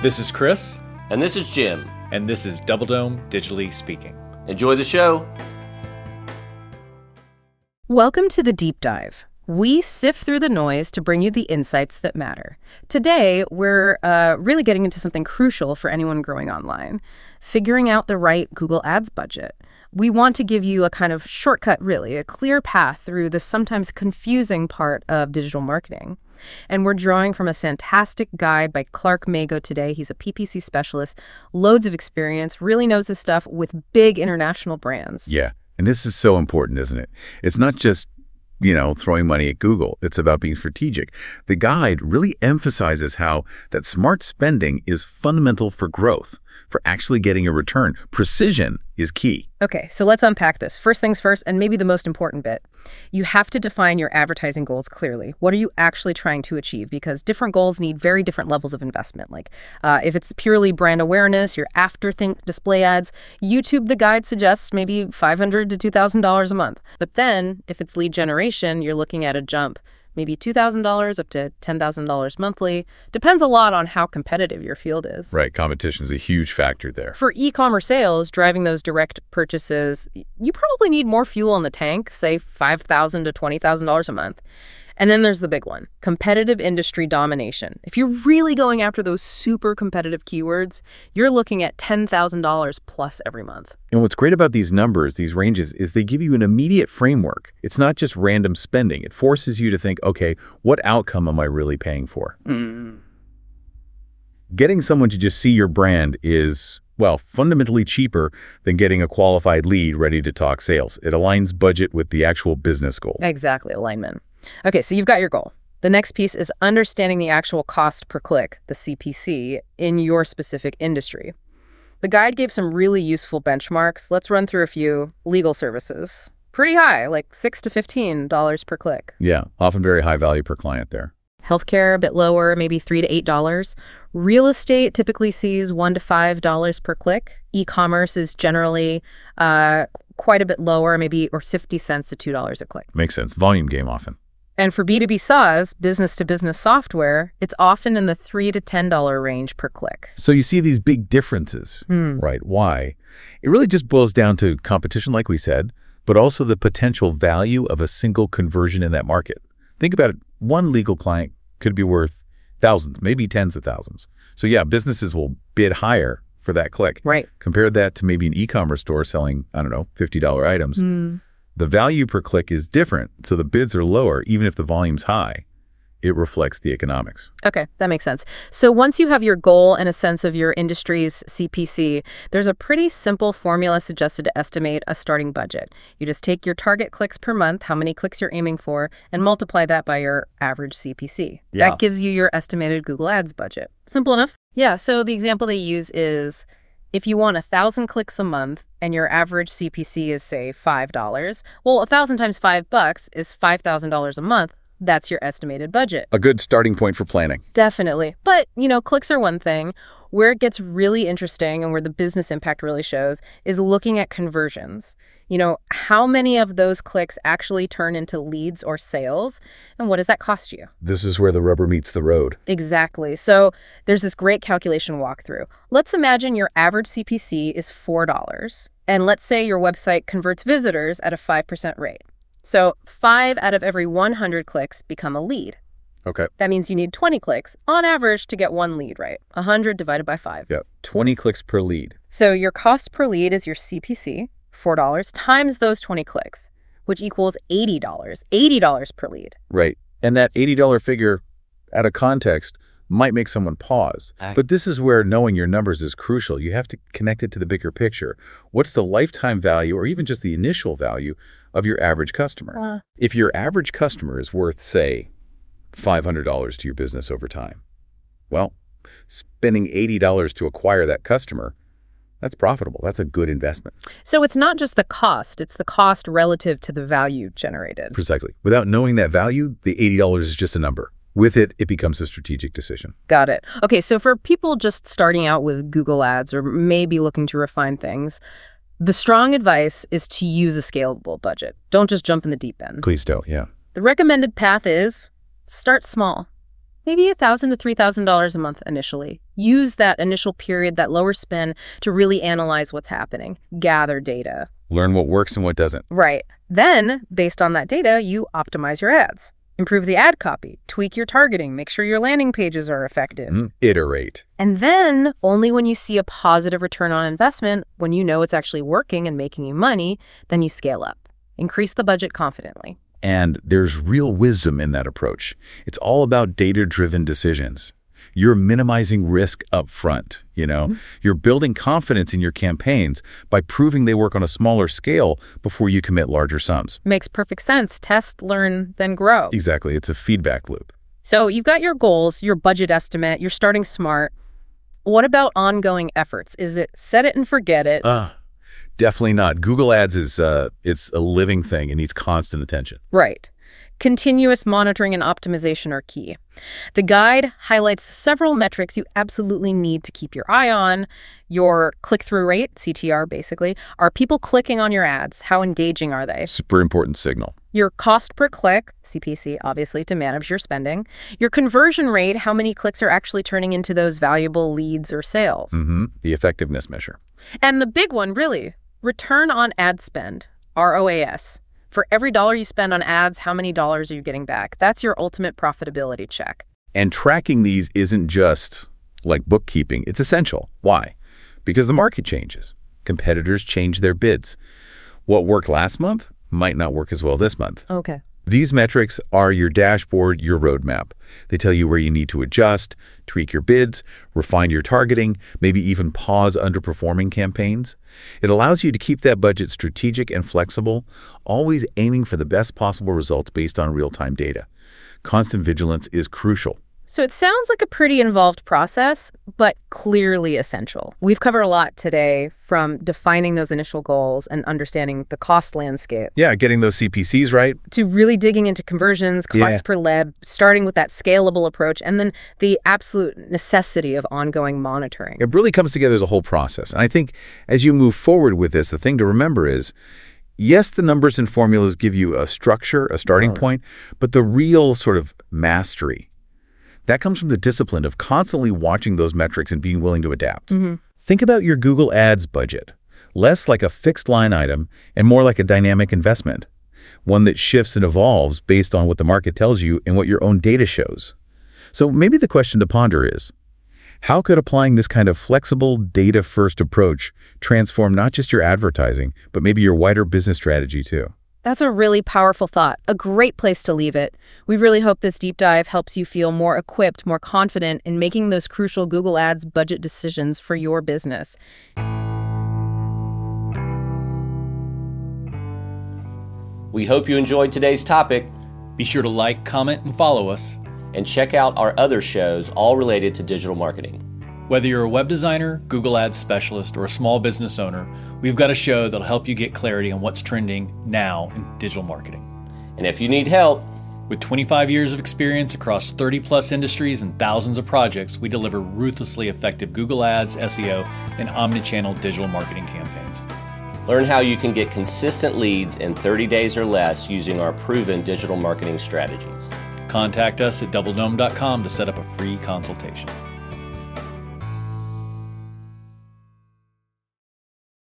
This is Chris. And this is Jim. And this is Double Dome Digitally Speaking. Enjoy the show. Welcome to the Deep Dive. We sift through the noise to bring you the insights that matter. Today, we're really getting into something crucial for anyone growing online, figuring out the right Google Ads budget. We want to give you a kind of shortcut, really, a clear path through the sometimes confusing part of digital marketing. And we're drawing from a fantastic guide by Clark Mago today. He's a PPC specialist, loads of experience, really knows his stuff with big international brands. Yeah, and this is so important, isn't it? It's not just throwing money at Google. It's about being strategic. The guide really emphasizes how that smart spending is fundamental for growth, for actually getting a return. Precision is key. Okay, so let's unpack this. First things first, and maybe the most important bit. You have to define your advertising goals clearly. What are you actually trying to achieve? Because different goals need very different levels of investment. Like if it's purely brand awareness, your after-think display ads, YouTube, the guide suggests maybe $500 to $2,000 a month. But then if it's lead generation, you're looking at a jump, maybe $2,000 up to $10,000 monthly. Depends a lot on how competitive your field is. Right. Competition is a huge factor there. For e-commerce sales, driving those direct purchases, you probably need more fuel in the tank, say $5,000 to $20,000 a month. And then there's the big one, competitive industry domination. If you're really going after those super competitive keywords, you're looking at $10,000 plus every month. And what's great about these numbers, these ranges, is they give you an immediate framework. It's not just random spending. It forces you to think, okay, what outcome am I really paying for? Getting someone to just see your brand is, fundamentally cheaper than getting a qualified lead ready to talk sales. It aligns budget with the actual business goal. Exactly, alignment. Okay, so you've got your goal. The next piece is understanding the actual cost per click, the CPC, in your specific industry. The guide gave some really useful benchmarks. Let's run through a few. Legal services. Pretty high, like $6 to $15 per click. Yeah, often very high value per client there. Healthcare, a bit lower, maybe $3 to $8. Real estate typically sees $1 to $5 per click. E-commerce is generally quite a bit lower, maybe or 50 cents to $2 a click. Makes sense. Volume game often. And for B2B SaaS, business-to-business software, it's often in the $3 to $10 range per click. So you see these big differences, right? Why? It really just boils down to competition, like we said, but also the potential value of a single conversion in that market. Think about it. One legal client could be worth thousands, maybe tens of thousands. So yeah, businesses will bid higher for that click. Right. Compare that to maybe an e-commerce store selling, $50 items. The value per click is different, so the bids are lower, even if the volume's high. It reflects the economics. Okay, that makes sense. So once you have your goal and a sense of your industry's CPC, there's a pretty simple formula suggested to estimate a starting budget. You just take your target clicks per month, how many clicks you're aiming for, and multiply that by your average CPC. Yeah. That gives you your estimated Google Ads budget. Simple enough? Yeah, so the example they use is if you want 1,000 clicks a month and your average CPC is, say, $5, well, 1,000 times $5 is $5,000 a month. That's your estimated budget. A good starting point for planning. Definitely. But, clicks are one thing. Where it gets really interesting and where the business impact really shows is looking at conversions. How many of those clicks actually turn into leads or sales? And what does that cost you? This is where the rubber meets the road. Exactly. So there's this great calculation walkthrough. Let's imagine your average CPC is $4. And let's say your website converts visitors at a 5% rate. So 5 out of every 100 clicks become a lead. Okay. That means you need 20 clicks on average to get one lead, right? 100 divided by 5. Yeah, 20 clicks per lead. So your cost per lead is your CPC, $4, times those 20 clicks, which equals $80. $80 per lead. Right. And that $80 figure, out of context, might make someone pause. But this is where knowing your numbers is crucial. You have to connect it to the bigger picture. What's the lifetime value or even just the initial value of your average customer? If your average customer is worth, say, $500 to your business over time, well, spending $80 to acquire that customer, that's profitable. That's a good investment. So it's not just the cost. It's the cost relative to the value generated. Precisely. Without knowing that value, the $80 is just a number. With it, it becomes a strategic decision. Got it. Okay, so for people just starting out with Google Ads or maybe looking to refine things, the strong advice is to use a scalable budget. Don't just jump in the deep end. Please don't, yeah. The recommended path is start small. maybe $1,000 to $3,000 a month initially. Use that initial period, that lower spend, to really analyze what's happening, gather data. Learn what works and what doesn't. Right. Then, based on that data, you optimize your ads. Improve the ad copy, tweak your targeting, make sure your landing pages are effective. Iterate. And then, only when you see a positive return on investment, when you know it's actually working and making you money, then you scale up. Increase the budget confidently. And there's real wisdom in that approach. It's all about data-driven decisions. You're minimizing risk up front, You're building confidence in your campaigns by proving they work on a smaller scale before you commit larger sums. Makes perfect sense. Test, learn, then grow. Exactly. It's a feedback loop. So you've got your goals, your budget estimate, you're starting smart. What about ongoing efforts? Is it set it and forget it? Definitely not. Google Ads is it's a living thing and needs constant attention. Right. Continuous monitoring and optimization are key. The guide highlights several metrics you absolutely need to keep your eye on. Your click-through rate, CTR basically. Are people clicking on your ads? How engaging are they? Super important signal. Your cost per click, CPC, obviously, to manage your spending. Your conversion rate, how many clicks are actually turning into those valuable leads or sales. The effectiveness measure. And the big one, really, return on ad spend, ROAS. For every dollar you spend on ads, how many dollars are you getting back? That's your ultimate profitability check. And tracking these isn't just like bookkeeping. It's essential. Why? Because the market changes. Competitors change their bids. What worked last month might not work as well this month. Okay. These metrics are your dashboard, your roadmap. They tell you where you need to adjust, tweak your bids, refine your targeting, maybe even pause underperforming campaigns. It allows you to keep that budget strategic and flexible, always aiming for the best possible results based on real-time data. Constant vigilance is crucial. So it sounds like a pretty involved process, but clearly essential. We've covered a lot today, from defining those initial goals and understanding the cost landscape. Yeah, getting those CPCs right. To really digging into conversions, cost per lead, starting with that scalable approach, and then the absolute necessity of ongoing monitoring. It really comes together as a whole process. And I think as you move forward with this, the thing to remember is, yes, the numbers and formulas give you a structure, a starting point, but the real sort of mastery, that comes from the discipline of constantly watching those metrics and being willing to adapt. Think about your Google Ads budget, less like a fixed line item and more like a dynamic investment, one that shifts and evolves based on what the market tells you and what your own data shows. So maybe the question to ponder is, how could applying this kind of flexible, data-first approach transform not just your advertising, but maybe your wider business strategy too? That's a really powerful thought, a great place to leave it. We really hope this deep dive helps you feel more equipped, more confident in making those crucial Google Ads budget decisions for your business. We hope you enjoyed today's topic. Be sure to like, comment, and follow us. And check out our other shows, all related to digital marketing. Whether you're a web designer, Google Ads specialist, or a small business owner, we've got a show that'll help you get clarity on what's trending now in digital marketing. And if you need help, with 25 years of experience across 30-plus industries and thousands of projects, we deliver ruthlessly effective Google Ads, SEO, and omnichannel digital marketing campaigns. Learn how you can get consistent leads in 30 days or less using our proven digital marketing strategies. Contact us at doubledome.com to set up a free consultation.